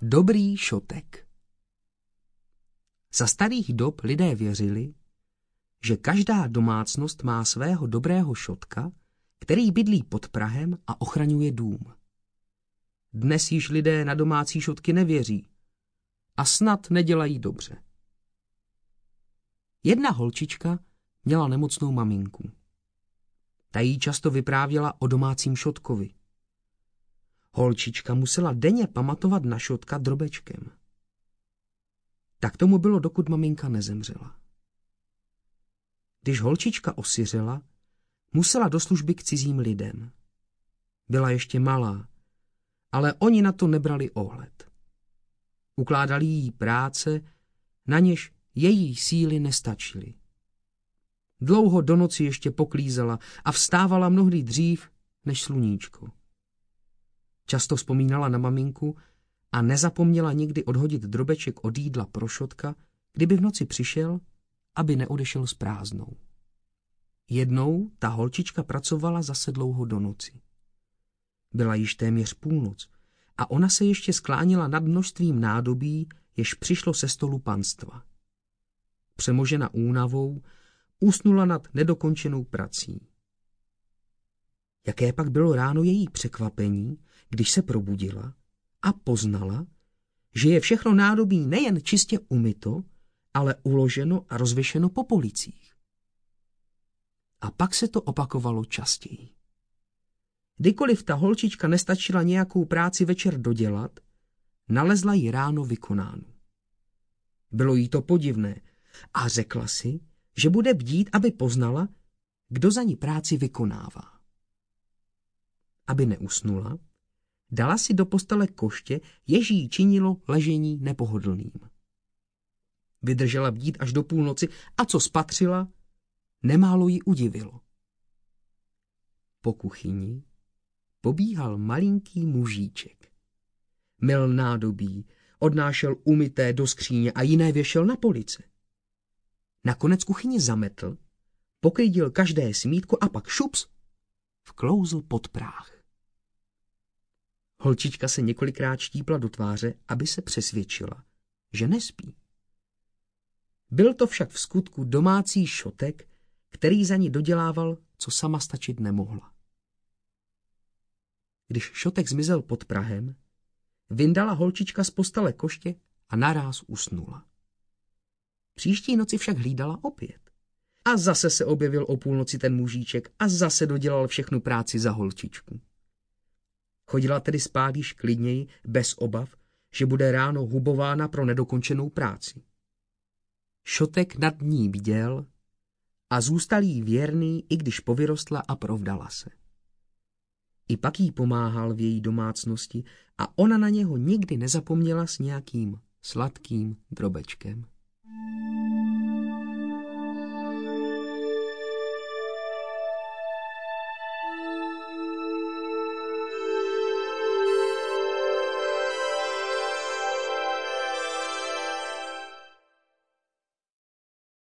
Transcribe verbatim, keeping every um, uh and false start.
Dobrý šotek. Za starých dob lidé věřili, že každá domácnost má svého dobrého šotka, který bydlí pod prahem a ochraňuje dům. Dnes již lidé na domácí šotky nevěří a snad nedělají dobře. Jedna holčička měla nemocnou maminku. Ta jí často vyprávěla o domácím šotkovi. Holčička musela denně pamatovat na šotka drobečkem. Tak tomu bylo, dokud maminka nezemřela. Když holčička osiřela, musela do služby k cizím lidem. Byla ještě malá, ale oni na to nebrali ohled. Ukládali jí práce, na něž její síly nestačily. Dlouho do noci ještě poklízela a vstávala mnohdy dřív než sluníčko. Často vzpomínala na maminku a nezapomněla nikdy odhodit drobeček od jídla pro šotka, kdyby v noci přišel, aby neodešel s prázdnou. Jednou ta holčička pracovala zase dlouho do noci. Byla již téměř půlnoc a ona se ještě skláněla nad množstvím nádobí, jež přišlo se stolu panstva. Přemožena únavou, usnula nad nedokončenou prací. Jaké pak bylo ráno její překvapení, když se probudila a poznala, že je všechno nádobí nejen čistě umyto, ale uloženo a rozvěšeno po policích. A pak se to opakovalo častěji. Kdykoliv ta holčička nestačila nějakou práci večer dodělat, nalezla ji ráno vykonánu. Bylo jí to podivné a řekla si, že bude bdít, aby poznala, kdo za ní práci vykonává. Aby neusnula, dala si do postele koště, jež jí činilo ležení nepohodlným. Vydržela bdít až do půlnoci a co spatřila, nemálo ji udivilo. Po kuchyni pobíhal malinký mužíček. Myl nádobí, odnášel umyté do skříně a jiné věšel na police. Nakonec kuchyni zametl, poklidil každé smítko a pak šups vklouzl pod práh. Holčička se několikrát štípla do tváře, aby se přesvědčila, že nespí. Byl to však v skutku domácí šotek, který za ní dodělával, co sama stačit nemohla. Když šotek zmizel pod prahem, vyndala holčička z postele koště a naráz usnula. Příští noci však hlídala opět. A zase se objevil o půlnoci ten mužíček a zase dodělal všechnu práci za holčičku. Chodila tedy spát již klidněji, bez obav, že bude ráno hubována pro nedokončenou práci. Šotek nad ní bděl a zůstal jí věrný, i když povyrostla a provdala se. I pak jí pomáhal v její domácnosti a ona na něho nikdy nezapomněla s nějakým sladkým drobečkem.